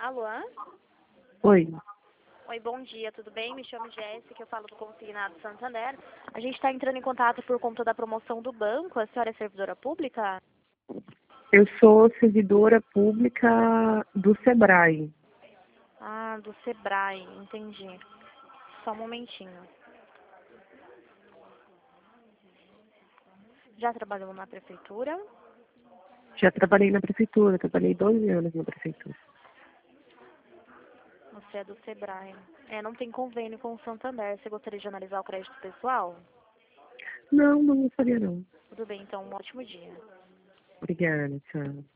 Alô? Oi, Oi, bom dia, tudo bem? Me chamo Jéssica, eu falo do Consignado Santander. A gente está entrando em contato por conta da promoção do banco. A senhora é servidora pública? eu sou servidora pública do Sebrae. Ah, do Sebrae, entendi. Só um momentinho. Já trabalhou na prefeitura? Já trabalhei na prefeitura, trabalhei 12 anos na prefeitura. Você é do Sebrae. Não tem convênio com o Santander. Você gostaria de analisar o crédito pessoal? Não, não gostaria não. Tudo bem, então, um ótimo dia. Obrigada, tchau.